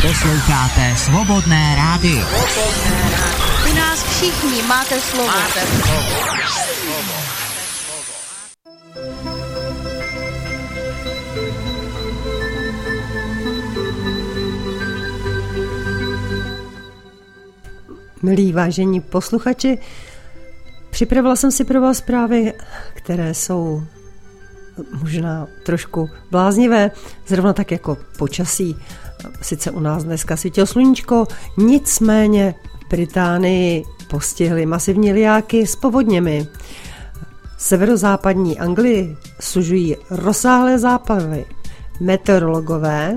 Posloucháte Svobodné rádio. U nás všichni máte slovo. Milí vážení posluchači, připravila jsem si pro vás zprávy, které jsou možná trošku bláznivé, zrovna tak jako počasí. Sice u nás dneska svítilo sluníčko, nicméně v Británii postihly masivní lijáky s povodněmi. Severozápadní Anglii sužují rozsáhlé záplavy. Meteorologové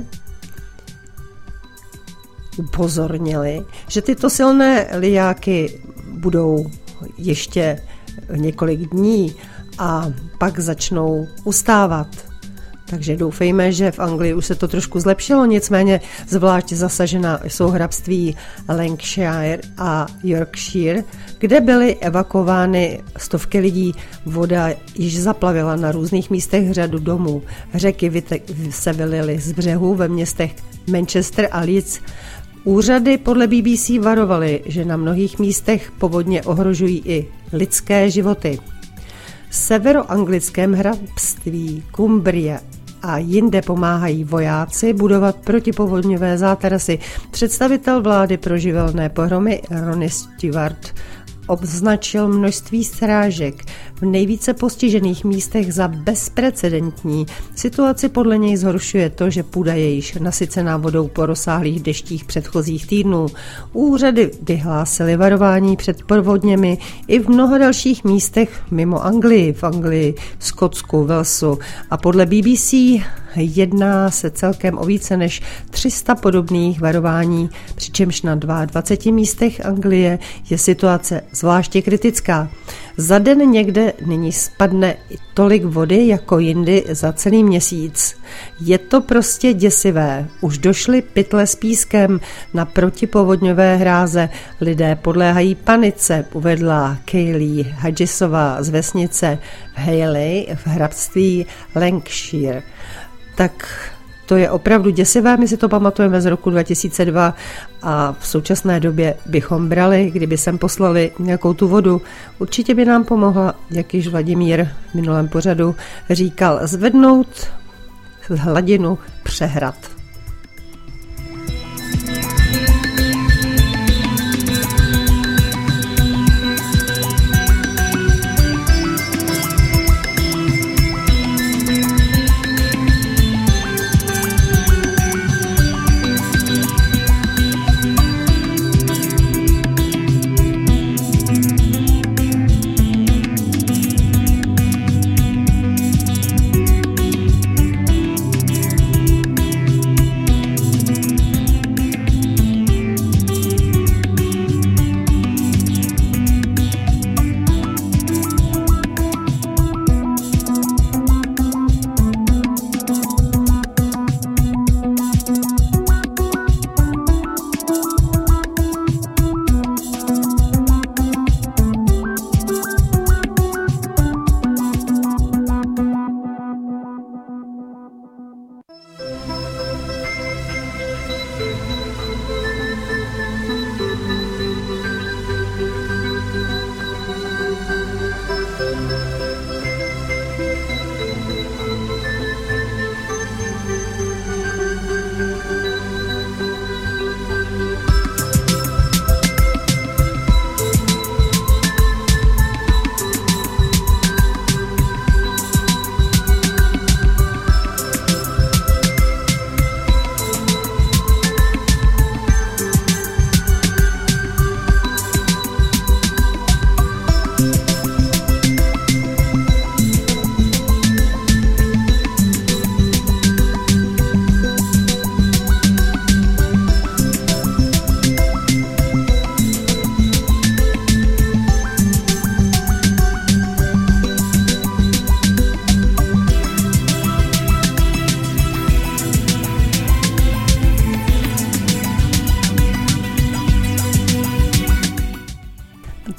upozornili, že tyto silné lijáky budou ještě několik dní a pak začnou ustávat. Takže doufejme, že v Anglii už se to trošku zlepšilo, nicméně zvlášť zasažena jsou hrabství Lancashire a Yorkshire, kde byly evakuovány stovky lidí. Voda již zaplavila na různých místech řadu domů. Řeky se vylily z břehů ve městech Manchester a Leeds. Úřady podle BBC varovaly, že na mnohých místech povodně ohrožují i lidské životy. V severoanglickém hrabství Cumbria a jinde pomáhají vojáci budovat protipovodňové zátarasy. Představitel vlády pro živelné pohromy Ronnie Stewart označil množství srážek v nejvíce postižených místech za bezprecedentní. Situaci podle něj zhoršuje to, že půda je již nasycená vodou po rozsáhlých deštích předchozích týdnů. Úřady vyhlásily varování před povodněmi i v mnoha dalších místech mimo Anglii, v Anglii, Skotsku, Walesu a podle BBC jedná se celkem o více než 300 podobných varování, přičemž na 22 místech Anglie je situace zvláště kritická. Za den někde nyní spadne tolik vody jako jindy za celý měsíc. Je to prostě děsivé. Už došly pytle s pískem na protipovodňové hráze. Lidé podléhají panice, uvedla Kaylee Hadgisová z vesnice v Hayley v hrabství Lancashire. Tak to je opravdu děsivé, my si to pamatujeme z roku 2002 a v současné době bychom brali, kdyby sem poslali nějakou tu vodu. Určitě by nám pomohla, jak již Vladimír v minulém pořadu říkal, zvednout hladinu přehrad.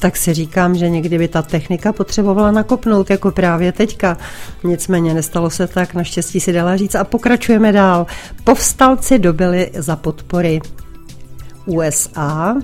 tak si říkám, že někdy by ta technika potřebovala nakopnout, jako právě teďka. Nicméně nestalo se tak, naštěstí si dala říct. A pokračujeme dál. Povstalci dobyli za podpory USA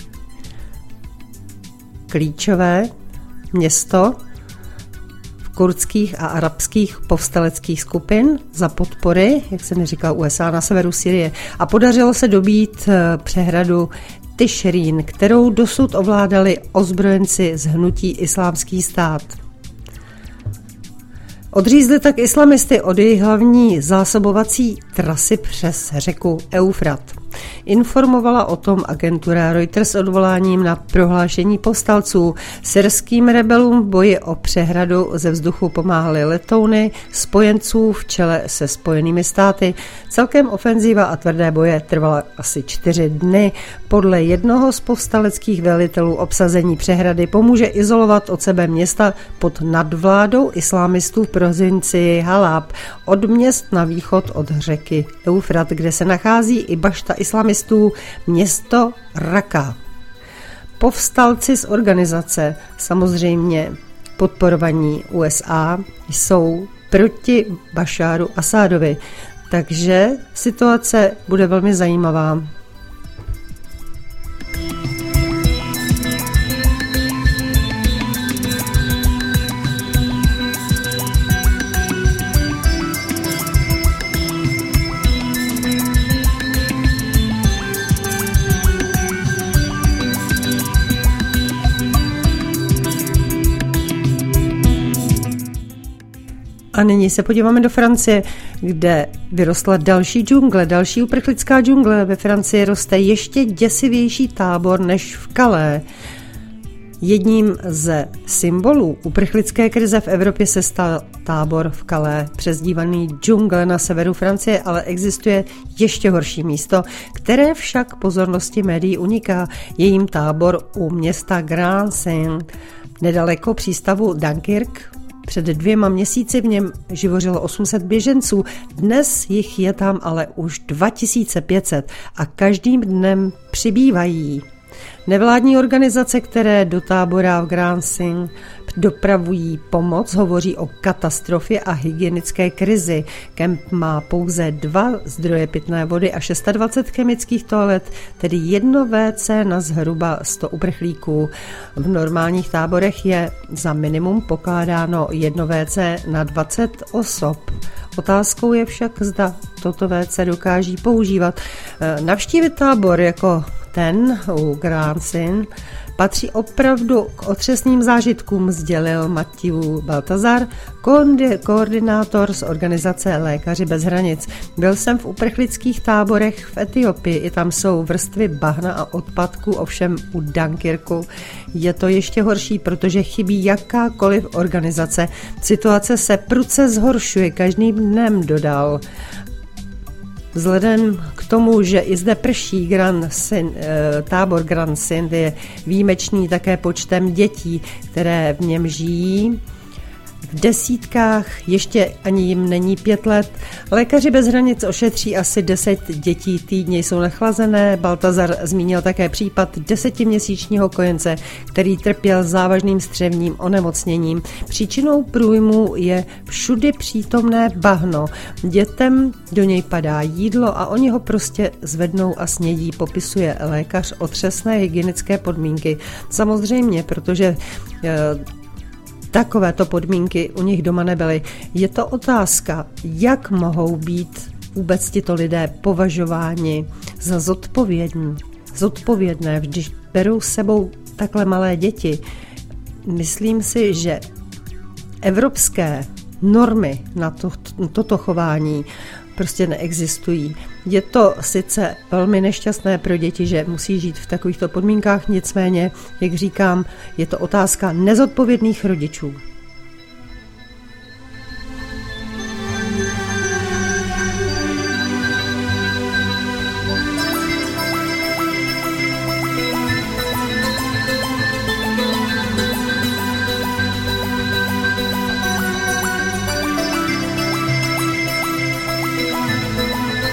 klíčové město kurdských a arabských povstaleckých skupin za podpory, jak jsem říkal, USA na severu Syrie. A podařilo se dobít přehradu Tišrín, kterou dosud ovládali ozbrojenci z hnutí Islámský stát. Odřízli tak islamisty od jejich hlavní zásobovací trasy přes řeku Eufrat. Informovala o tom agentura Reuters odvoláním na prohlášení povstalců. Syrským rebelům v boji o přehradu ze vzduchu pomáhaly letouny spojenců v čele se Spojenými státy. Celkem ofenzíva a tvrdé boje trvala asi 4 dny. Podle jednoho z povstaleckých velitelů obsazení přehrady pomůže izolovat od sebe města pod nadvládou islámistů v provincii Halab od měst na východ od řeky Eufrat, kde se nachází i bašta islamistů, město Raka. Povstalci z organizace, samozřejmě podporovaní USA, jsou proti Bašáru Asádovi, takže situace bude velmi zajímavá. A nyní se podíváme do Francie, kde vyrostla další džungle, další uprchlická džungle. Ve Francii roste ještě děsivější tábor než v Calais. Jedním ze symbolů uprchlické krize v Evropě se stal tábor v Calais, přezdívaný džungle na severu Francie, ale existuje ještě horší místo, které však pozornosti médií uniká. Je jím tábor u města Grand-Saint, nedaleko přístavu Dunkirk. Před 2 měsíci v něm živořilo 800 běženců, dnes jich je tam ale už 2500 a každým dnem přibývají. Nevládní organizace, které do tábora v Grand-Saint dopravují pomoc, hovoří o katastrofě a hygienické krizi. Kemp má pouze 2 zdroje pitné vody a 26 chemických toalet, tedy 1 WC na zhruba 100 uprchlíků. V normálních táborech je za minimum pokládáno 1 WC na 20 osob. Otázkou je však, zda toto WC dokáží používat. Navštívit tábor jako ten u Grand-Saint patří opravdu k otřesným zážitkům, sdělil Mathieu Baltazar, koordinátor z organizace Lékaři bez hranic. Byl jsem v uprchlických táborech v Etiopii, i tam jsou vrstvy bahna a odpadků, ovšem u Dunkirku je to ještě horší, protože chybí jakákoliv organizace. Situace se prudce zhoršuje, každým dnem dodal. Vzhledem k tomu, že i zde prší tábor Grand-Saint je výjimečný také počtem dětí, které v něm žijí. V desítkách, ještě ani jim není 5 let. Lékaři bez hranic ošetří asi 10 dětí týdně, jsou nachlazené. Baltazar zmínil také případ 10měsíčního kojence, který trpěl závažným střevním onemocněním. Příčinou průjmu je všudy přítomné bahno. Dětem do něj padá jídlo a oni ho prostě zvednou a snědí, popisuje lékař otřesné hygienické podmínky. Samozřejmě, protože takovéto podmínky u nich doma nebyly. Je to otázka, jak mohou být vůbec tito lidé považováni za zodpovědné, když berou s sebou takhle malé děti. Myslím si, že evropské normy na toto chování prostě neexistují. Je to sice velmi nešťastné pro děti, že musí žít v takovýchto podmínkách, nicméně, jak říkám, je to otázka nezodpovědných rodičů.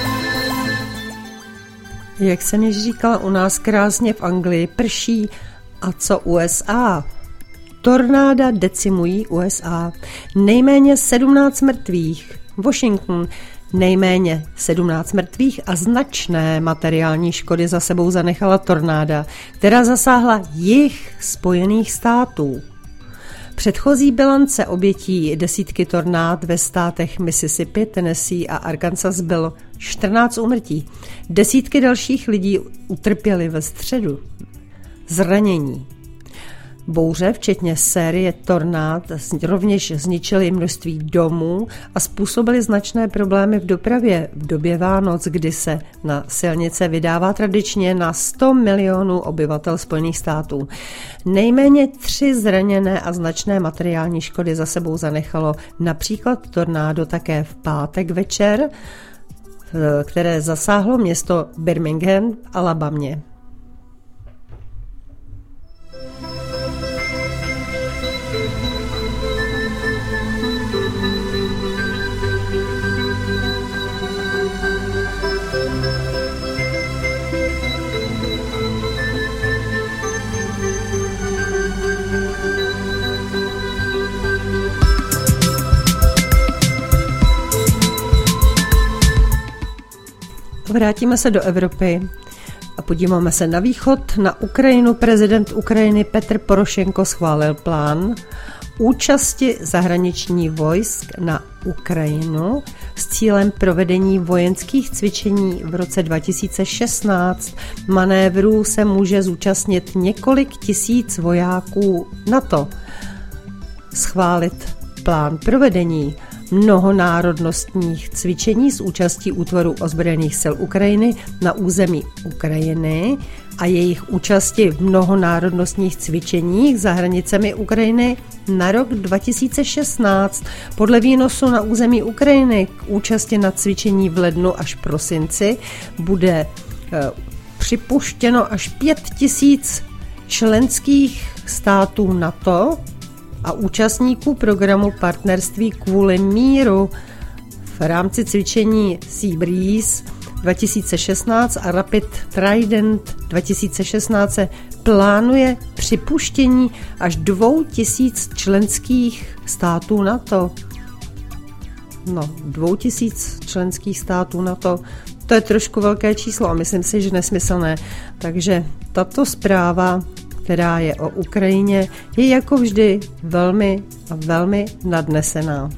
Jak jsem již říkala, u nás krásně v Anglii prší A co USA? Tornáda decimují USA. Nejméně 17 mrtvých. Washington nejméně 17 mrtvých a značné materiální škody za sebou zanechala tornáda, která zasáhla jih Spojených států. Předchozí bilance obětí desítky tornád ve státech Mississippi, Tennessee a Arkansas bylo 14 úmrtí. Desítky dalších lidí utrpěly ve středu zranění. Bouře, včetně série tornád, rovněž zničily množství domů a způsobily značné problémy v dopravě v době Vánoc, kdy se na silnice vydává tradičně na 100 milionů obyvatel Spojených států. Nejméně 3 zraněné a značné materiální škody za sebou zanechalo například tornádo také v pátek večer, které zasáhlo město Birmingham v Alabamě. Vrátíme se do Evropy a podíváme se na východ, na Ukrajinu. Prezident Ukrajiny Petr Porošenko schválil plán účasti zahraničních vojsk na Ukrajinu s cílem provedení vojenských cvičení v roce 2016. Manévrů se může zúčastnit několik tisíc vojáků NATO. Schválit plán provedení mnohonárodnostních cvičení s účastí útvarů ozbrojených sil Ukrajiny na území Ukrajiny a jejich účasti v mnohonárodnostních cvičeních za hranicemi Ukrajiny na rok 2016. Podle výnosu na území Ukrajiny k účasti na cvičení v lednu až prosinci bude připuštěno až 5 000 členských států NATO a účastníků programu Partnerství kvůli míru v rámci cvičení Sea Breeze 2016 a Rapid Trident 2016 se plánuje připuštění až 2000 členských států NATO. 2000 členských států NATO, to je trošku velké číslo a myslím si, že nesmyslné. Takže tato zpráva, která je o Ukrajině, je jako vždy velmi a velmi nadnesená.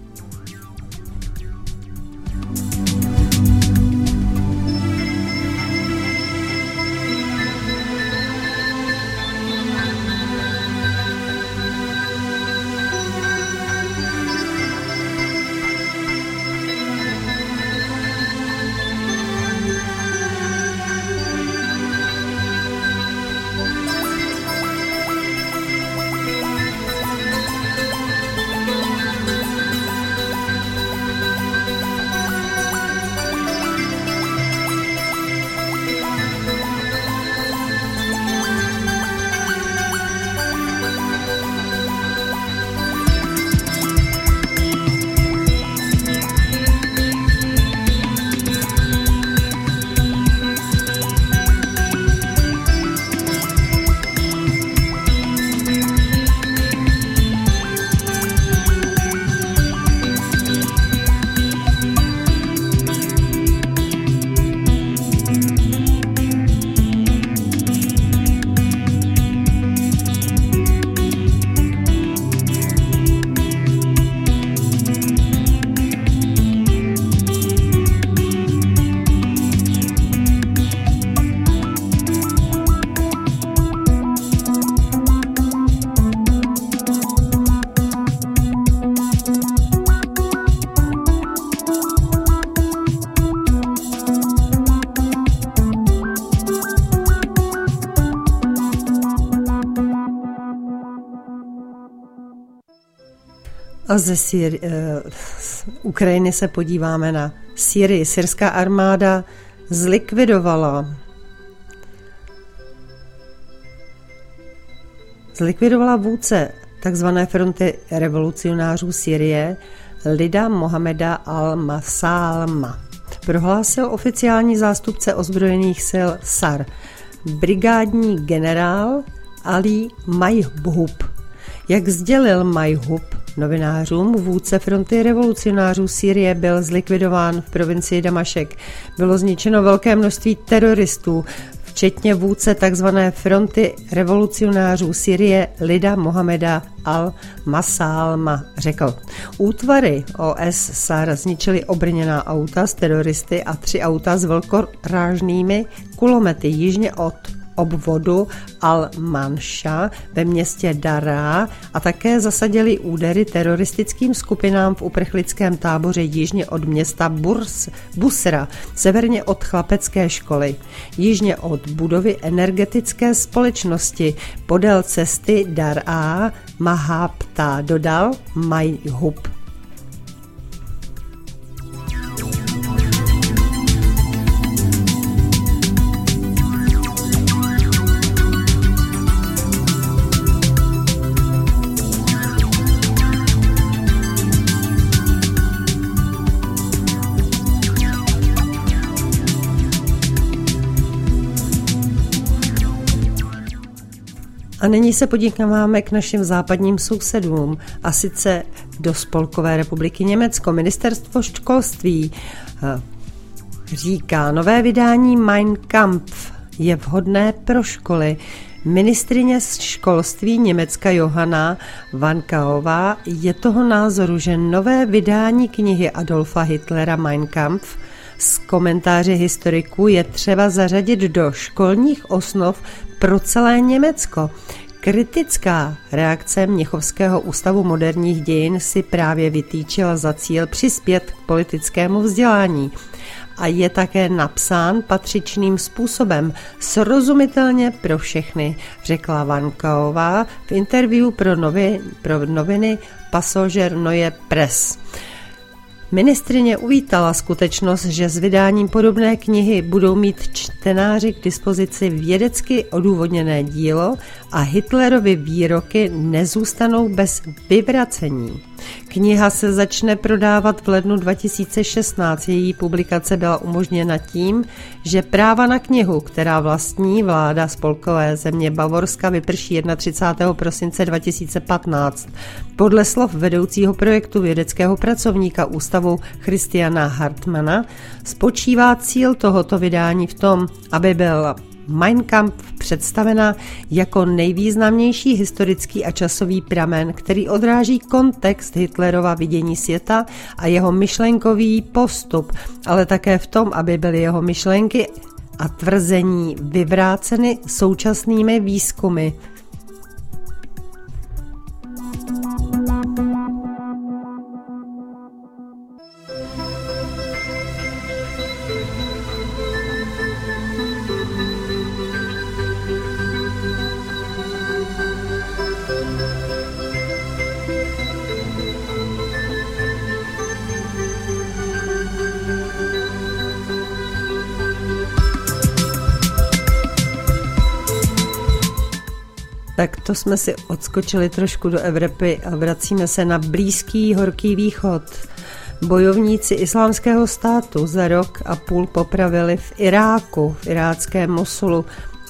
A z Ukrajiny se podíváme na Syrii. Syrská armáda zlikvidovala vůdce takzvané fronty revolucionářů Syrie Lida Mohameda al-Masalma. Prohlásil oficiální zástupce ozbrojených sil SAR. Brigádní generál Ali Majhub. Jak sdělil Majhub novinářům, vůdce fronty revolucionářů Sýrie byl zlikvidován v provincii Damašek. Bylo zničeno velké množství teroristů, včetně vůdce tzv. Fronty revolucionářů Sýrie Lida Mohameda al-Masalma řekl. Útvary OS-SAR zničily obrněná auta s teroristy a 3 auta s velkorážnými kulomety jižně od obvodu Al-Mansha ve městě Daraa a také zasadili údery teroristickým skupinám v uprchlickém táboře jižně od města Busra, severně od chlapecké školy, jižně od budovy energetické společnosti podél cesty Daraa Mahapta, dodal Majhub. A nyní se podíváme k našim západním sousedům, a sice do Spolkové republiky Německo. Ministerstvo školství říká, nové vydání Mein Kampf je vhodné pro školy. Ministryně školství Německa Johanna Vankaová je toho názoru, že nové vydání knihy Adolfa Hitlera Mein Kampf s komentáři historiků je třeba zařadit do školních osnov pro celé Německo. Kritická reakce Mnichovského ústavu moderních dějin si právě vytýčila za cíl přispět k politickému vzdělání a je také napsán patřičným způsobem, srozumitelně pro všechny, řekla Vankaová v interview pro noviny Passager Neue Presse. Ministryně uvítala skutečnost, že s vydáním podobné knihy budou mít čtenáři k dispozici vědecky odůvodněné dílo a Hitlerovy výroky nezůstanou bez vyvracení. Kniha se začne prodávat v lednu 2016. Její publikace byla umožněna tím, že práva na knihu, která vlastní vláda spolkové země Bavorska, vyprší 31. prosince 2015. Podle slov vedoucího projektu vědeckého pracovníka ústavu Christiana Hartmana spočívá cíl tohoto vydání v tom, aby byl Mein Kampf představena jako nejvýznamnější historický a časový pramen, který odráží kontext Hitlerova vidění světa a jeho myšlenkový postup, ale také v tom, aby byly jeho myšlenky a tvrzení vyvráceny současnými výzkumy. Tak to jsme si odskočili trošku do Evropy a vracíme se na Blízký horký východ. Bojovníci Islámského státu za rok a půl popravili v Iráku, v iráckém Mosulu,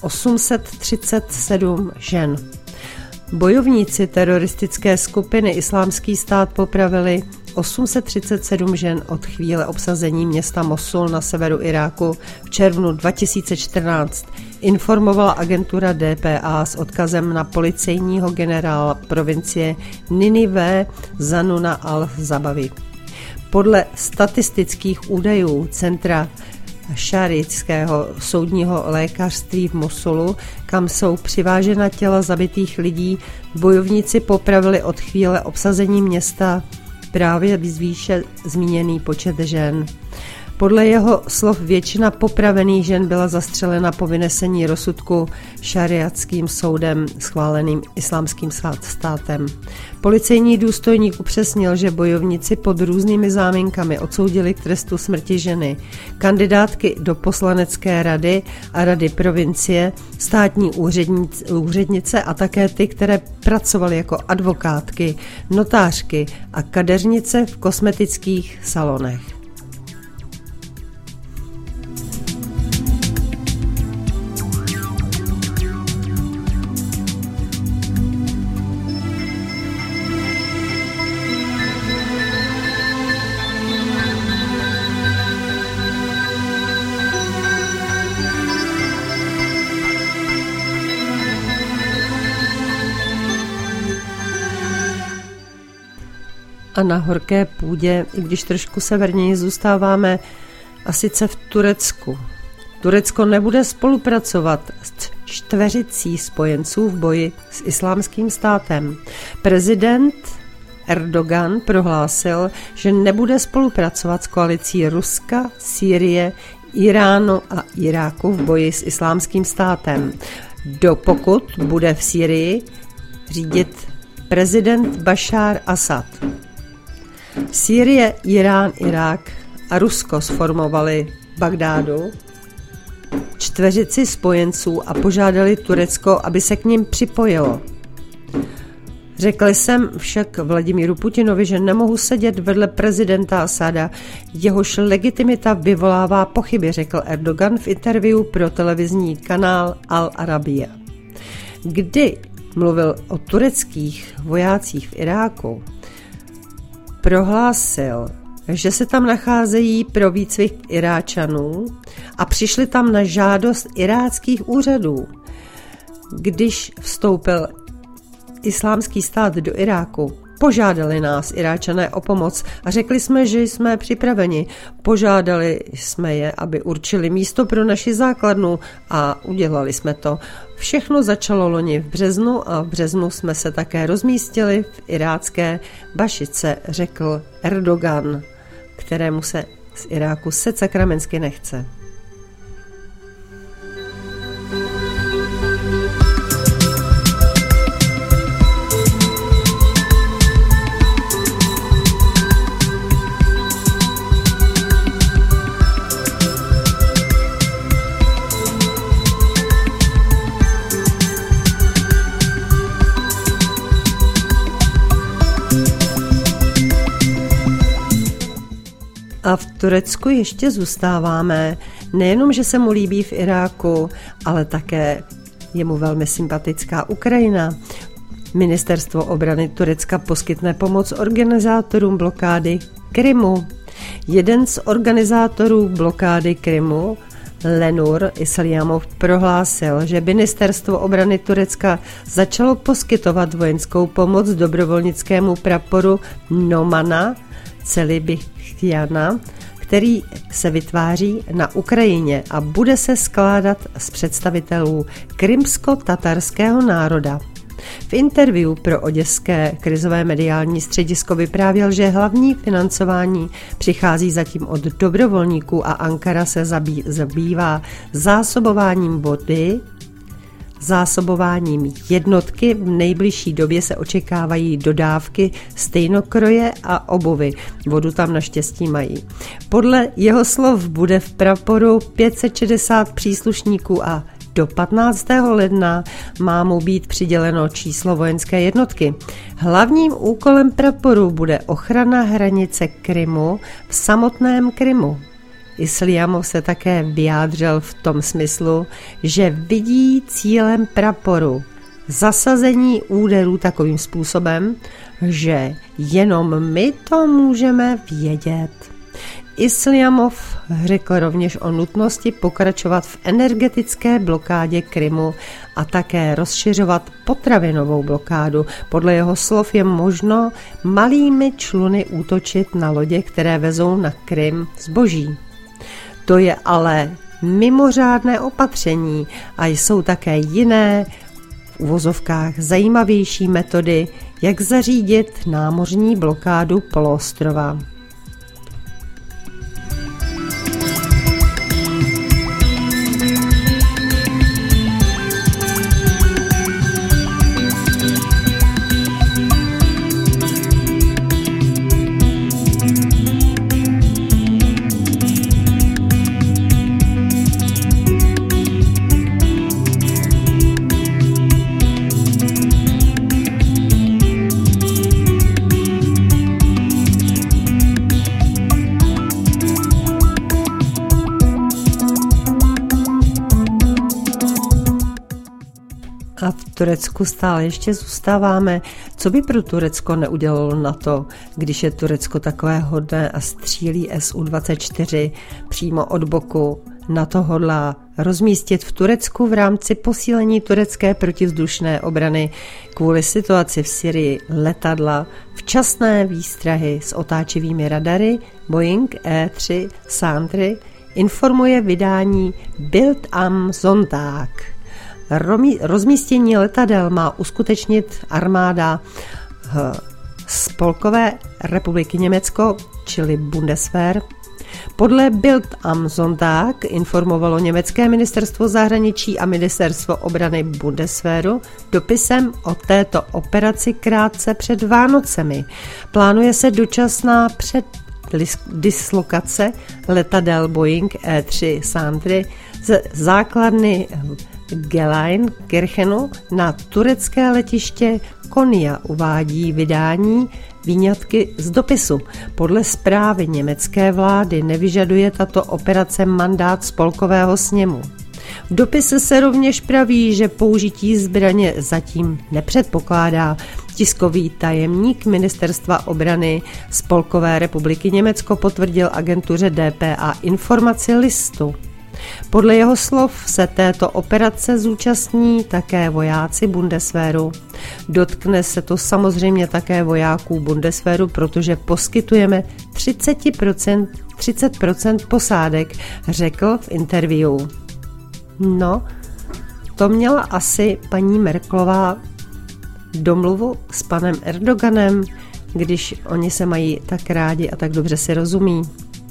837 žen. Bojovníci teroristické skupiny Islámský stát popravili 837 žen od chvíle obsazení města Mosul na severu Iráku v červnu 2014, informovala agentura DPA s odkazem na policejního generála provincie Ninive Zanuna al-Zabavi. Podle statistických údajů Centra šariitského soudního lékařství v Mosulu, kam jsou přivážena těla zabitých lidí, bojovníci popravili od chvíle obsazení města právě výše zmíněný počet žen. Podle jeho slov většina popravených žen byla zastřelena po vynesení rozsudku šariatským soudem schváleným Islámským státem. Policejní důstojník upřesnil, že bojovníci pod různými záminkami odsoudili k trestu smrti ženy, kandidátky do poslanecké rady a rady provincie, státní úřednice a také ty, které pracovaly jako advokátky, notářky a kadeřnice v kosmetických salonech. A na horké půdě, i když trošku severněji, zůstáváme a sice v Turecku. Turecko nebude spolupracovat s čtveřicí spojenců v boji s Islámským státem. Prezident Erdogan prohlásil, že nebude spolupracovat s koalicí Ruska, Sýrie, Iránu a Iráku v boji s Islámským státem, dokud bude v Sýrii řídit prezident Bašár Asad. Sýrie, Irán, Irák a Rusko sformovali v Bagdádu čtveřici spojenců a požádali Turecko, aby se k nim připojilo. Řekl jsem však Vladimíru Putinovi, že nemohu sedět vedle prezidenta Asada, jehož legitimita vyvolává pochyby, řekl Erdogan v interview pro televizní kanál Al Arabiya. Kdy mluvil o tureckých vojácích v Iráku, prohlásil, že se tam nacházejí pro výcvik Iráčanů a přišli tam na žádost iráckých úřadů. Když vstoupil Islámský stát do Iráku, požádali nás Iráčané o pomoc a řekli jsme, že jsme připraveni. Požádali jsme je, aby určili místo pro naši základnu a udělali jsme to. Všechno začalo loni v březnu a v březnu jsme se také rozmístili v irácké Bašice, řekl Erdogan, kterému se z Iráku se sakramensky nechce. A v Turecku ještě zůstáváme. Nejenom, že se mu líbí v Iráku, ale také je mu velmi sympatická Ukrajina. Ministerstvo obrany Turecka poskytne pomoc organizátorům blokády Krymu. Jeden z organizátorů blokády Krymu, Lenur Islamov, prohlásil, že ministerstvo obrany Turecka začalo poskytovat vojenskou pomoc dobrovolnickému praporu Nomana Celibichtiana, který se vytváří na Ukrajině a bude se skládat z představitelů krymsko-tatarského národa. V interview pro oděské krizové mediální středisko vyprávěl, že hlavní financování přichází zatím od dobrovolníků a Ankara se zabývá zásobováním vody, zásobováním jednotky. V nejbližší době se očekávají dodávky stejnokroje a obuvy. Vodu tam naštěstí mají. Podle jeho slov bude v praporu 560 příslušníků a do 15. ledna má mu být přiděleno číslo vojenské jednotky. Hlavním úkolem praporu bude ochrana hranice Krymu v samotném Krymu. Islamov se také vyjádřil v tom smyslu, že vidí cílem praporu zasazení úderů takovým způsobem, že jenom my to můžeme vědět. Islamov řekl rovněž o nutnosti pokračovat v energetické blokádě Krymu a také rozšiřovat potravinovou blokádu. Podle jeho slov je možno malými čluny útočit na lodě, které vezou na Krym zboží. To je ale mimořádné opatření a jsou také jiné, v uvozovkách zajímavější metody, jak zařídit námořní blokádu poloostrova. A v Turecku stále ještě zůstáváme. Co by pro Turecko neudělalo NATO, když je Turecko takové hodné a střílí Su-24 přímo od boku NATO hodlá rozmístit v Turecku v rámci posílení turecké protivzdušné obrany kvůli situaci v Syrii letadla včasné výstrahy s otáčivými radary Boeing E3 Sandry, informuje vydání Bild am Sonntag. Rozmístění letadel má uskutečnit armáda Spolkové republiky Německo, čili Bundeswehr. Podle Bild am Sonntag informovalo německé ministerstvo zahraničí a ministerstvo obrany Bundeswehru dopisem o této operaci krátce před Vánocemi. Plánuje se dočasná dislokace letadel Boeing E3 Sandry ze základny Gelsenkirchenu na turecké letiště Konya, uvádí vydání výňatky z dopisu. Podle zprávy německé vlády nevyžaduje tato operace mandát spolkového sněmu. V dopise se rovněž praví, že použití zbraně zatím nepředpokládá. Tiskový tajemník ministerstva obrany Spolkové republiky Německo potvrdil agentuře DPA informaci listu. Podle jeho slov se této operace zúčastní také vojáci Bundeswehru. Dotkne se to samozřejmě také vojáků Bundeswehru, protože poskytujeme 30% posádek, řekl v interview. No, to měla asi paní Merkelová domluvu s panem Erdoganem, když oni se mají tak rádi a tak dobře si rozumí.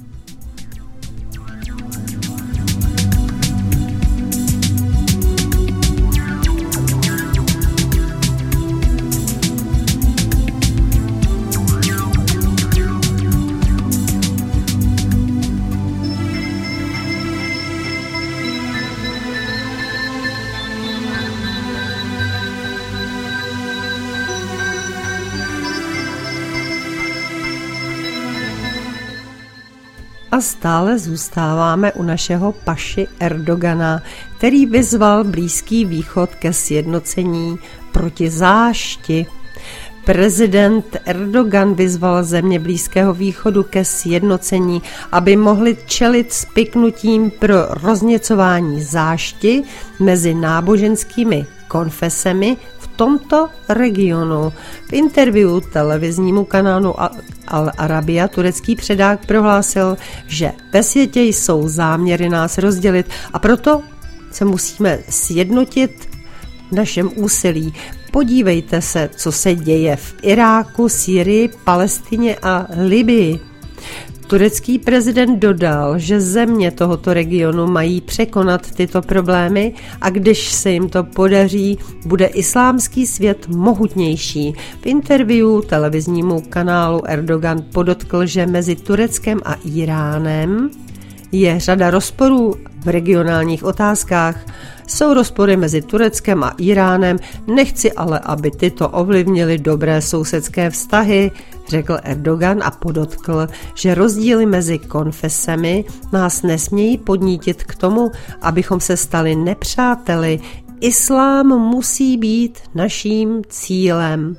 A stále zůstáváme u našeho paši Erdogana, který vyzval Blízký východ ke sjednocení proti zášti. Prezident Erdogan vyzval země Blízkého východu ke sjednocení, aby mohli čelit spiknutím pro rozněcování zášti mezi náboženskými konfesemi v tomto regionu. V interview televiznímu kanálu Al Arabia turecký předák prohlásil, že ve světě jsou záměry nás rozdělit a proto se musíme sjednotit v našem úsilí. Podívejte se, co se děje v Iráku, Sýrii, Palestině a Libyi. Turecký prezident dodal, že země tohoto regionu mají překonat tyto problémy a když se jim to podaří, bude islámský svět mohutnější. V interview televiznímu kanálu Erdogan podotkl, že mezi Tureckem a Iránem je řada rozporů v regionálních otázkách. Jsou rozpory mezi Tureckem a Iránem, nechci ale, aby tyto ovlivnily dobré sousedské vztahy, řekl Erdogan a podotkl, že rozdíly mezi konfesemi nás nesmějí podnítit k tomu, abychom se stali nepřáteli. Islám musí být naším cílem.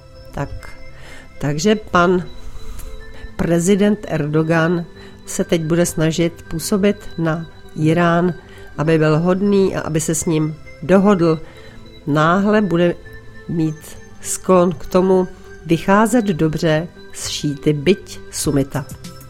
Takže pan prezident Erdogan se teď bude snažit působit na Irán, aby byl hodný a aby se s ním dohodl. Náhle bude mít sklon k tomu vycházet dobře z šíty byť Sunnita.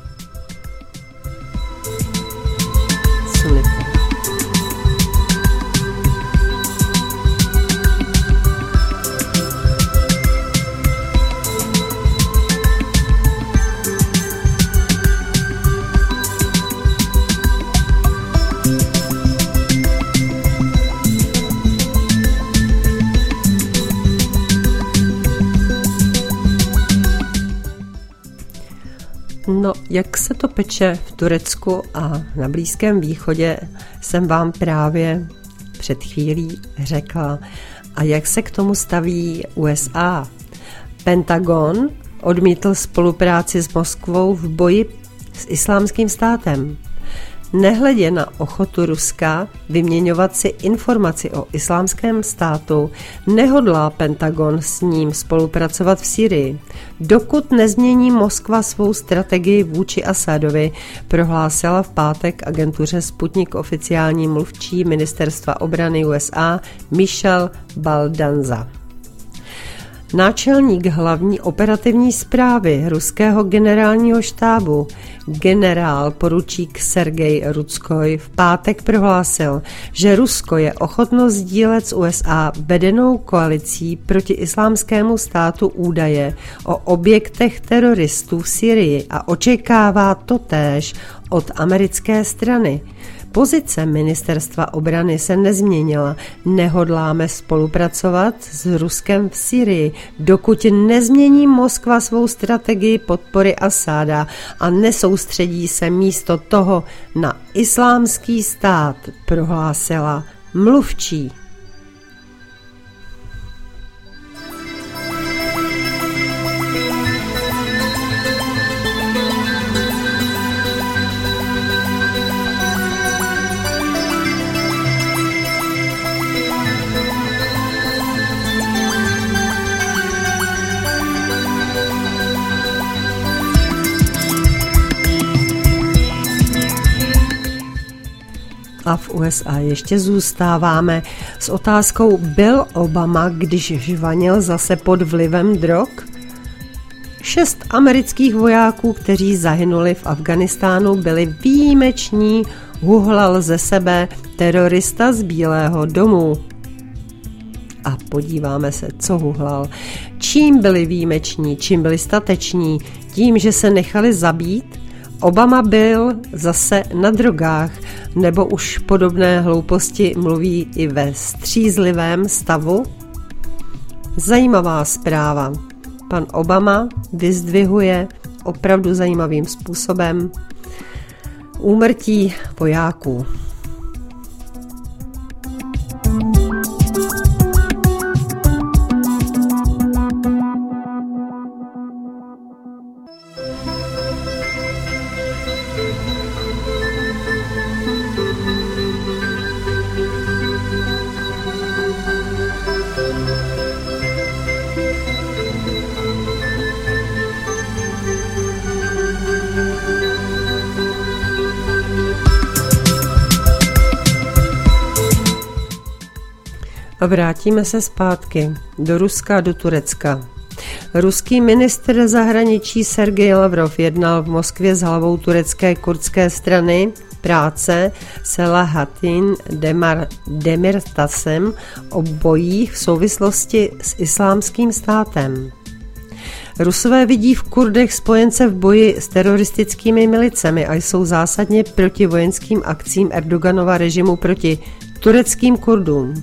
No, jak se to peče v Turecku a na Blízkém východě, jsem vám právě před chvílí řekla. A jak se k tomu staví USA? Pentagon odmítl spolupráci s Moskvou v boji s Islámským státem. Nehledě na ochotu Ruska vyměňovat si informaci o islámském státu, nehodlá Pentagon s ním spolupracovat v Sýrii. Dokud nezmění Moskva svou strategii vůči Asadovi, prohlásila v pátek agentuře Sputnik oficiální mluvčí ministerstva obrany USA Michelle Baldanza. Náčelník hlavní operativní správy ruského generálního štábu, generál poručík Sergej Rudskoj, v pátek prohlásil, že Rusko je ochotno sdílet s USA vedenou koalicí proti islámskému státu údaje o objektech teroristů v Syrii a očekává totéž od americké strany. Pozice ministerstva obrany se nezměnila. Nehodláme spolupracovat s Ruskem v Syrii, dokud nezmění Moskva svou strategii podpory Asada a nesoustředí se místo toho na islámský stát, prohlásila mluvčí. A v USA ještě zůstáváme s otázkou, byl Obama, když žvanil zase pod vlivem drog? 6 amerických vojáků, kteří zahynuli v Afghánistánu, byli výjimeční, huhlal ze sebe terorista z Bílého domu. A podíváme se, co huhlal. Čím byli výjimeční, čím byli stateční? Tím, že se nechali zabít? Obama byl zase na drogách, nebo už podobné hlouposti mluví i ve střízlivém stavu? Zajímavá zpráva. Pan Obama vyzdvihuje opravdu zajímavým způsobem úmrtí vojáků. A vrátíme se zpátky do Ruska a do Turecka. Ruský ministr zahraničí Sergej Lavrov jednal v Moskvě s hlavou turecké kurdské strany práce Selahattin Demirtasem o bojích v souvislosti s islámským státem. Rusové vidí v Kurdech spojence v boji s teroristickými milicemi a jsou zásadně proti vojenským akcím Erdoganova režimu proti tureckým Kurdům.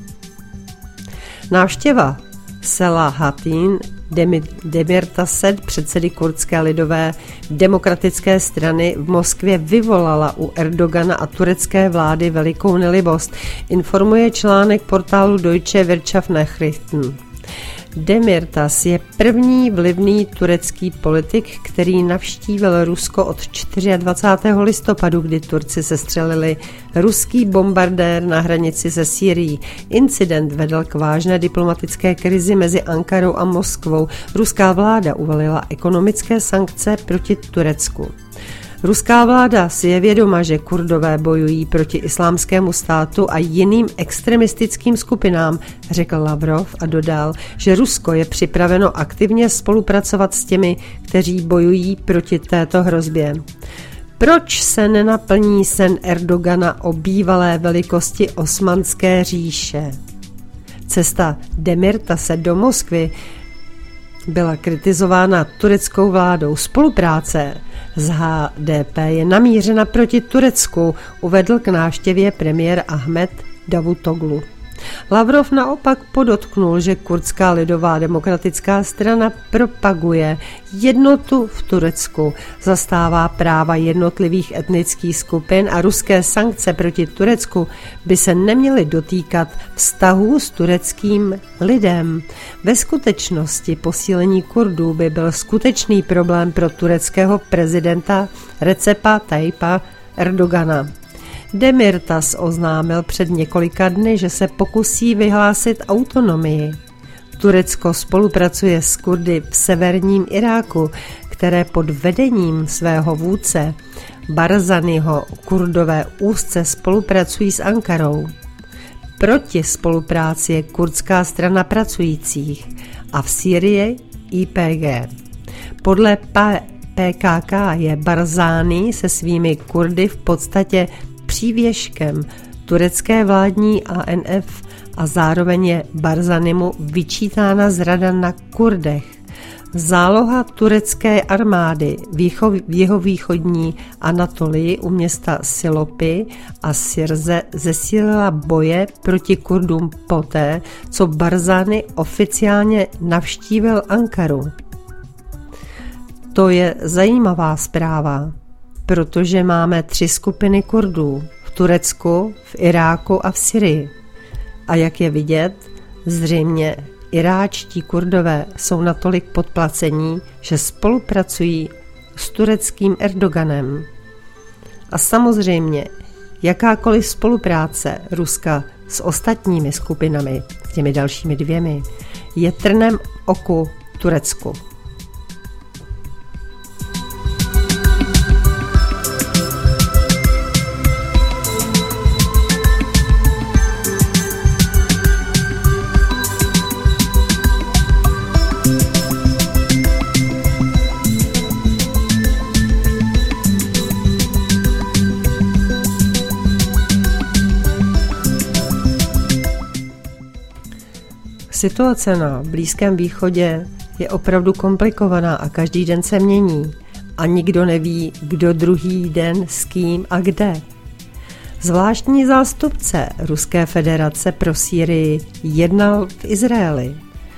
Návštěva Selahattin Demirtase, předsedy kurdské lidové demokratické strany, v Moskvě vyvolala u Erdogana a turecké vlády velikou nelibost, informuje článek portálu Deutsche Wirtschaftsnachrichten. Demirtas je první vlivný turecký politik, který navštívil Rusko od 24. listopadu, kdy Turci sestřelili ruský bombardér na hranici se Sýrií. Incident vedl k vážné diplomatické krizi mezi Ankarou a Moskvou. Ruská vláda uvalila ekonomické sankce proti Turecku. Ruská vláda si je vědoma, že Kurdové bojují proti islámskému státu a jiným extremistickým skupinám, řekl Lavrov a dodal, že Rusko je připraveno aktivně spolupracovat s těmi, kteří bojují proti této hrozbě. Proč se nenaplní sen Erdogana o bývalé velikosti Osmanské říše? Cesta Demirtase do Moskvy byla kritizována tureckou vládou. Spolupráce s HDP je namířena proti Turecku, uvedl k návštěvě premiér Ahmed Davutoglu. Lavrov naopak podotknul, že kurdská lidová demokratická strana propaguje jednotu v Turecku, zastává práva jednotlivých etnických skupin a ruské sankce proti Turecku by se neměly dotýkat vztahů s tureckým lidem. Ve skutečnosti posílení Kurdů by byl skutečný problém pro tureckého prezidenta Recepa Tayyipa Erdogana. Demirtas oznámil před několika dny, že se pokusí vyhlásit autonomii. Turecko spolupracuje s Kurdy v severním Iráku, které pod vedením svého vůdce Barzaniho Kurdové úzce spolupracují s Ankarou. Proti spolupráci je kurdská strana pracujících a v Sýrii YPG. Podle PKK je Barzani se svými Kurdy v podstatě přívěškem turecké vládní ANF a zároveň je Barzanimu vyčítána zrada na Kurdech. Záloha turecké armády v jihovýchodní Anatolii u města Silopy a Sirze zesílila boje proti Kurdům poté, co Barzani oficiálně navštívil Ankaru. To je zajímavá zpráva, protože máme 3 skupiny Kurdů v Turecku, v Iráku a v Syrii. A jak je vidět, zřejmě iráčtí Kurdové jsou natolik podplacení, že spolupracují s tureckým Erdoganem. A samozřejmě jakákoliv spolupráce Ruska s ostatními skupinami, s těmi dalšími 2, je trnem oku Turecku. Situace na Blízkém východě je opravdu komplikovaná a každý den se mění a nikdo neví, kdo druhý den s kým a kde. Zvláštní zástupce Ruské federace pro Sýrii jednal v Izraeli.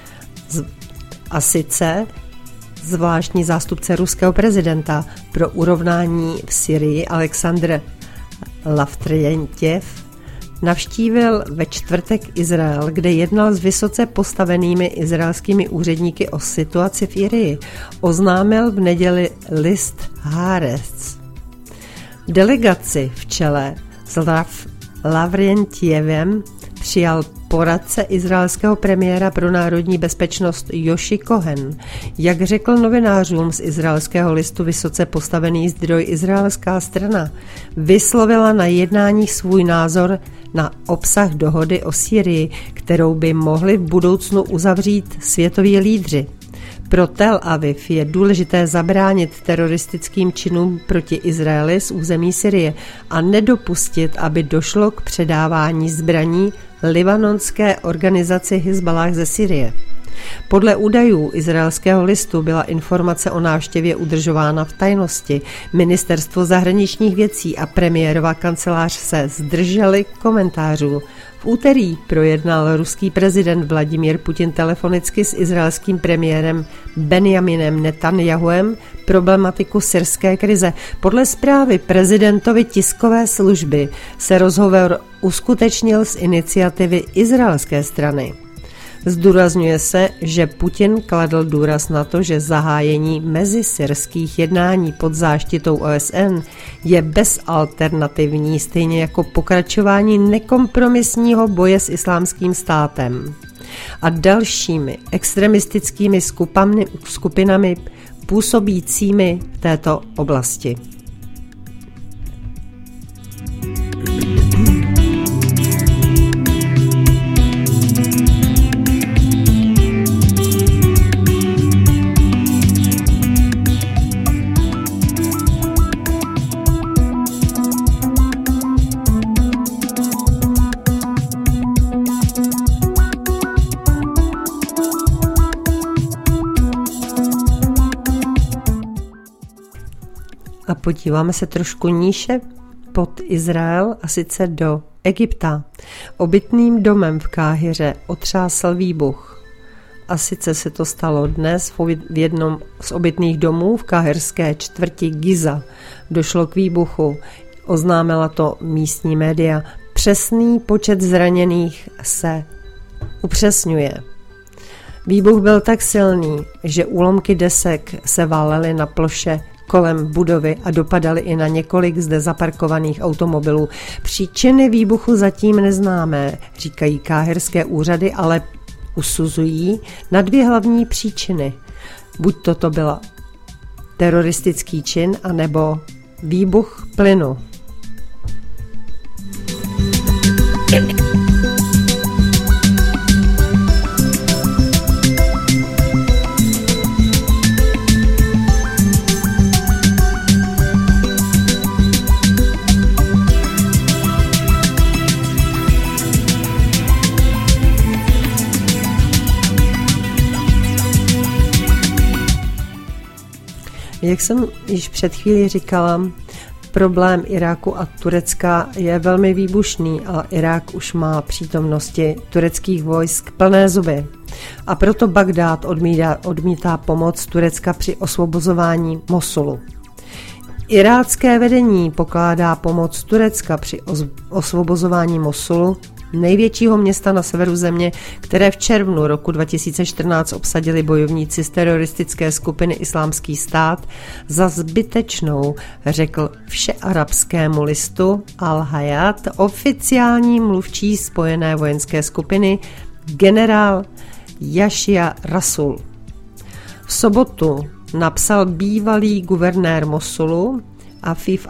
A sice zvláštní zástupce ruského prezidenta pro urovnání v Syrii Alexandr Lavrentěv navštívil ve čtvrtek Izrael, kde jednal s vysoce postavenými izraelskými úředníky o situaci v Sýrii. Oznámil v neděli list Haaretz. Delegaci v čele s Lavrentěvem přijal poradce izraelského premiéra pro národní bezpečnost Yoshi Cohen. Jak řekl novinářům z izraelského listu vysoce postavený zdroj, izraelská strana vyslovila na jednáních svůj názor na obsah dohody o Sýrii, kterou by mohli v budoucnu uzavřít světoví lídři. Pro Tel Aviv je důležité zabránit teroristickým činům proti Izraeli z území Syrie a nedopustit, aby došlo k předávání zbraní libanonské organizaci Hizballah ze Syrie. Podle údajů izraelského listu byla informace o návštěvě udržována v tajnosti. Ministerstvo zahraničních věcí a premiérova kancelář se zdrželi komentářů. V úterý projednal ruský prezident Vladimír Putin telefonicky s izraelským premiérem Benjaminem Netanjahuem problematiku syrské krize. Podle zprávy prezidentovy tiskové služby se rozhovor uskutečnil z iniciativy izraelské strany. Zdůrazňuje se, že Putin kladl důraz na to, že zahájení mezisyrských jednání pod záštitou OSN je bezalternativní, stejně jako pokračování nekompromisního boje s Islámským státem a dalšími extremistickými skupinami působícími v této oblasti. A podíváme se trošku níže pod Izrael, a sice do Egypta. Obytným domem v Káhiře otřásl výbuch. A sice se to stalo dnes v jednom z obytných domů v káhirské čtvrti Giza. Došlo k výbuchu, oznámila to místní média. Přesný počet zraněných se upřesňuje. Výbuch byl tak silný, že úlomky desek se válely na ploše kolem budovy a dopadaly i na několik zde zaparkovaných automobilů. Příčiny výbuchu zatím neznámé, říkají káhirské úřady, ale usuzují na 2 hlavní příčiny. Buď toto byla teroristický čin, anebo výbuch plynu. Jak jsem již před chvílí říkala, problém Iráku a Turecka je velmi výbušný a Irák už má přítomnosti tureckých vojsk plné zuby. A proto Bagdád odmítá pomoc Turecka při osvobozování Mosulu. Irácké vedení pokládá pomoc Turecka při osvobozování Mosulu, největšího města na severu země, které v červnu roku 2014 obsadili bojovníci z teroristické skupiny Islámský stát, za zbytečnou, řekl všearabskému listu Al-Hayat oficiální mluvčí spojené vojenské skupiny generál Yahja Rasul. V sobotu napsal bývalý guvernér Mosulu Afif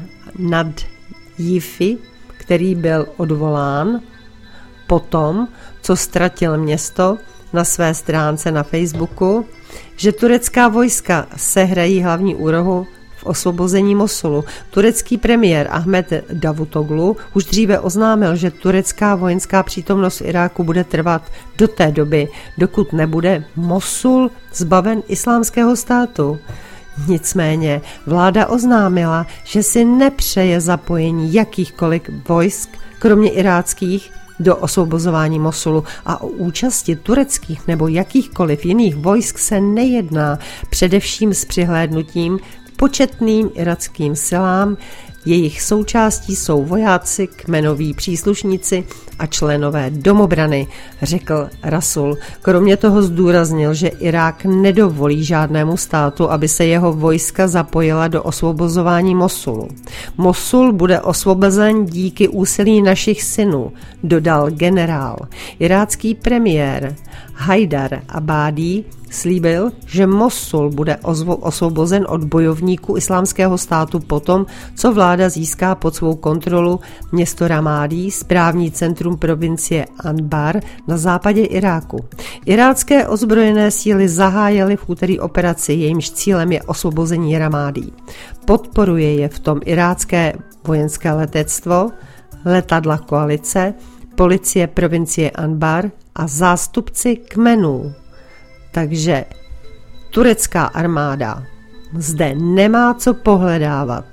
an-Nadjifi, který byl odvolán potom, co ztratil město, na své stránce na Facebooku, že turecká vojska sehrají hlavní úlohu v osvobození Mosulu. Turecký premiér Ahmed Davutoglu už dříve oznámil, že turecká vojenská přítomnost v Iráku bude trvat do té doby, dokud nebude Mosul zbaven Islámského státu. Nicméně vláda oznámila, že si nepřeje zapojení jakýchkoliv vojsk, kromě iráckých, do osvobozování Mosulu a o účasti tureckých nebo jakýchkoliv jiných vojsk se nejedná, především s přihlédnutím k početným iráckým silám. Jejich součástí jsou vojáci, kmenoví příslušníci a členové domobrany, řekl Rasul. Kromě toho zdůraznil, že Irák nedovolí žádnému státu, aby se jeho vojska zapojila do osvobozování Mosulu. Mosul bude osvobozen díky úsilí našich synů, dodal generál. Irácký premiér Haidar Abadi slíbil, že Mosul bude osvobozen od bojovníků Islámského státu potom, co vláda získá pod svou kontrolu město Ramadi, správní centrum provincie Anbar na západě Iráku. Irácké ozbrojené síly zahájily v úterý operaci, jejímž cílem je osvobození Ramadi. Podporuje je v tom irácké vojenské letectvo, letadla koalice, policie provincie Anbar a zástupci kmenů. Takže turecká armáda zde nemá co pohledávat.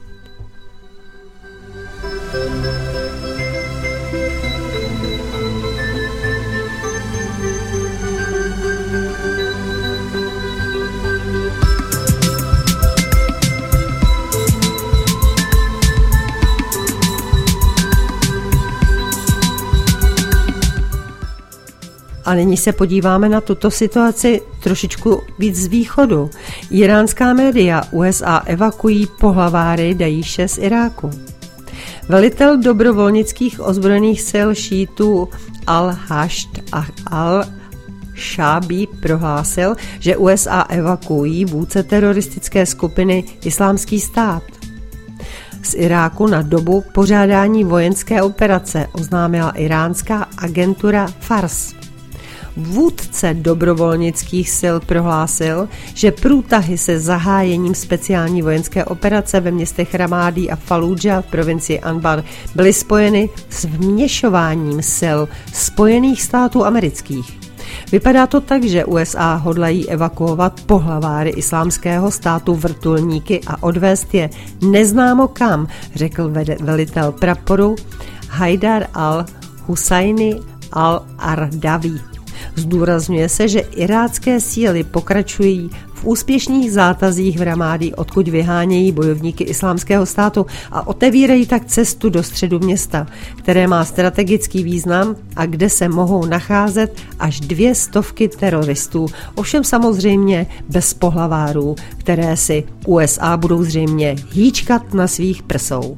A nyní se podíváme na tuto situaci trošičku víc z východu. Iránská média USA evakuují pohlaváry Daíše z Iráku. Velitel dobrovolnických ozbrojených sil šítů Al-Hasht Al-Shabi prohlásil, že USA evakuují vůdce teroristické skupiny Islámský stát z Iráku na dobu pořádání vojenské operace, oznámila iránská agentura Fars. Vůdce dobrovolnických sil prohlásil, že průtahy se zahájením speciální vojenské operace ve městech Ramadi a Fallúdža v provincii Anbar byly spojeny s vměšováním sil Spojených států amerických. Vypadá to tak, že USA hodlají evakuovat pohlaváry Islámského státu vrtulníky a odvést je neznámo kam, řekl velitel praporu Haidar al-Husajni al-Ardawi. Zdůrazňuje se, že irácké síly pokračují v úspěšných zátazích v Ramádí, odkud vyhánějí bojovníky Islámského státu a otevírají tak cestu do středu města, které má strategický význam a kde se mohou nacházet až 200 teroristů, ovšem samozřejmě bez pohlavárů, které si USA budou zřejmě hýčkat na svých prsou.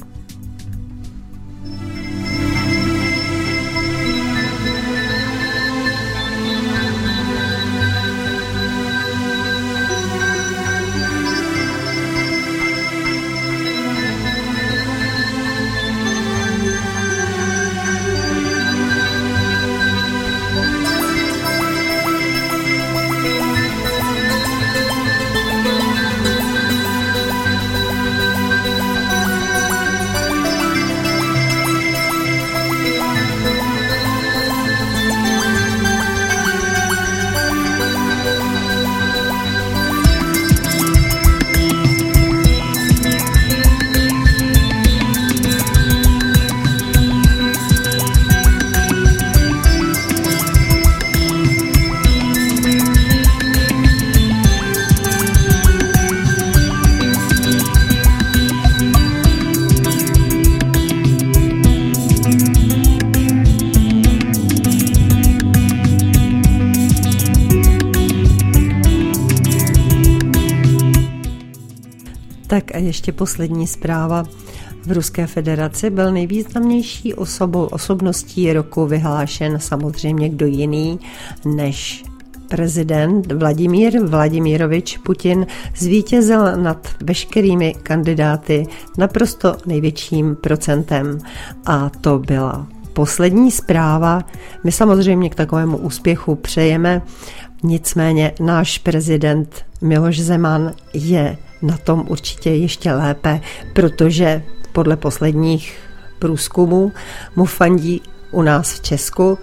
Tak a ještě poslední zpráva. V Ruské federaci byl nejvýznamnější osobností roku vyhlášen samozřejmě kdo jiný než prezident Vladimír Vladimirovič Putin. Zvítězil nad veškerými kandidáty naprosto největším procentem a to byla poslední zpráva. My samozřejmě k takovému úspěchu přejeme, nicméně náš prezident Miloš Zeman je na tom určitě ještě lépe, protože podle posledních průzkumů mu fandí u nás v Česku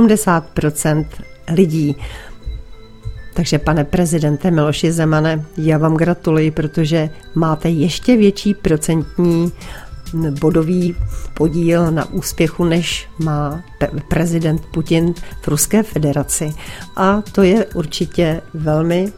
70% lidí. Takže pane prezidente Miloši Zemane, já vám gratuluji, protože máte ještě větší procentní bodový podíl na úspěchu, než má prezident Putin v Ruské federaci. A to je určitě velmi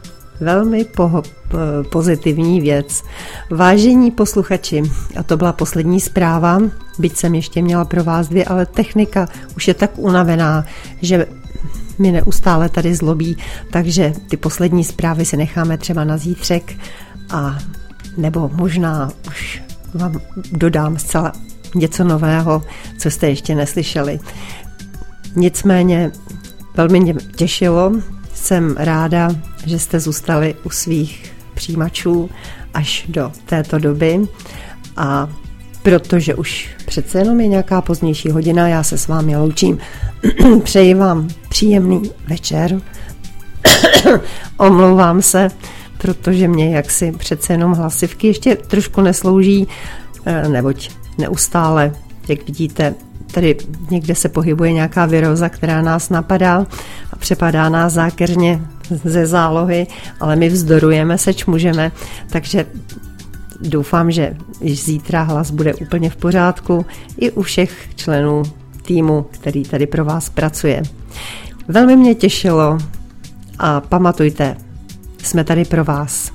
pozitivní věc. Vážení posluchači, a to byla poslední zpráva, byť jsem ještě měla pro vás 2, ale technika už je tak unavená, že mi neustále tady zlobí, takže ty poslední zprávy si necháme třeba na zítřek a nebo možná už vám dodám zcela něco nového, co jste ještě neslyšeli. Nicméně velmi mě těšilo, jsem ráda, že jste zůstali u svých přijímačů až do této doby a protože už přece jenom je nějaká pozdější hodina, já se s vámi loučím. Přeji vám příjemný večer. Omlouvám se, protože mě jaksi přece jenom hlasivky ještě trošku neslouží, neboť neustále, jak vidíte, tady někde se pohybuje nějaká viróza, která nás napadá a přepadá nás zákeřně ze zálohy, ale my vzdorujeme, seč můžeme, takže doufám, že již zítra hlas bude úplně v pořádku i u všech členů týmu, který tady pro vás pracuje. Velmi mě těšilo a pamatujte, jsme tady pro vás,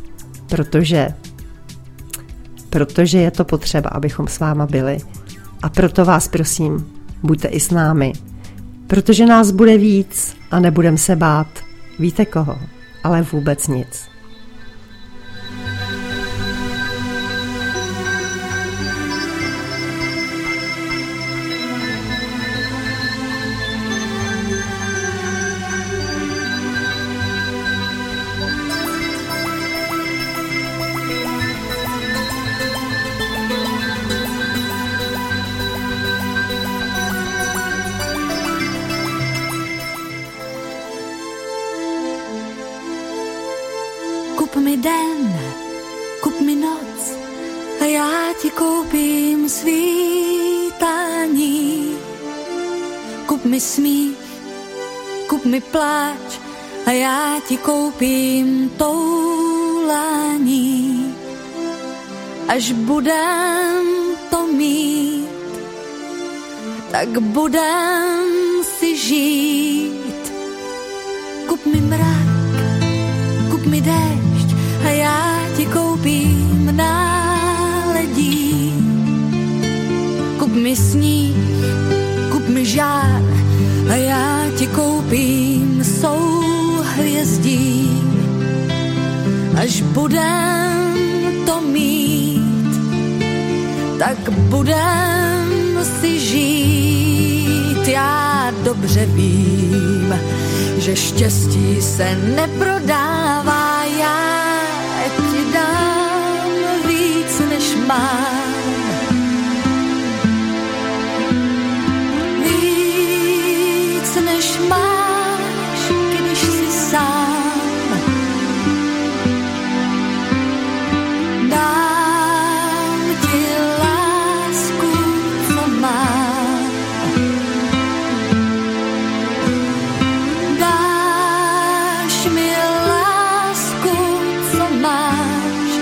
protože je to potřeba, abychom s váma byli. A proto vás prosím, buďte i s námi, protože nás bude víc a nebudem se bát. Víte koho? Ale vůbec nic. Kup mi den, kup mi noc a já ti koupím svítání. Kup mi smích, kup mi pláč a já ti koupím toulání. Až budem to mít, tak budem si žít. Kup mi mrak, kup mi déšť ti koupím náledí. Kup mi sníh, kup mi žár a já ti koupím souhvězdí. Až budem to mít, tak budem si žít. Já dobře vím, že štěstí se neprodává. Já ti dám víc, než mám. Víc, než máš, když jsi sám. Dám ti lásku, co mám. Dáš mi lásku, co máš.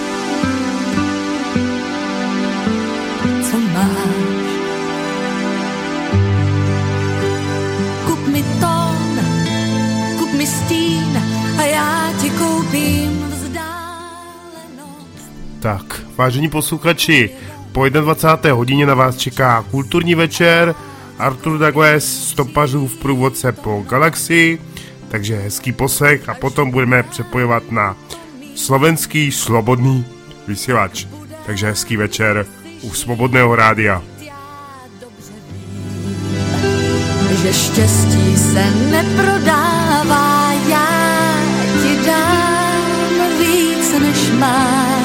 Co máš. Kup mi tón, kup mi stín a já ti koupím vzdálenost. Tak, vážení posluchači, po 21. hodině na vás čeká kulturní večer Artur Douglas, stopařů v průvodce po galaxii, takže hezký poslech a potom budeme přepojovat na slovenský slobodný vysílač. Takže hezký večer u Svobodného rádia. Že štěstí se neprodává, já ti dám víc, než mám.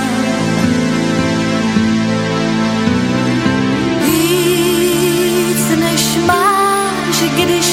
Víc, než máš, když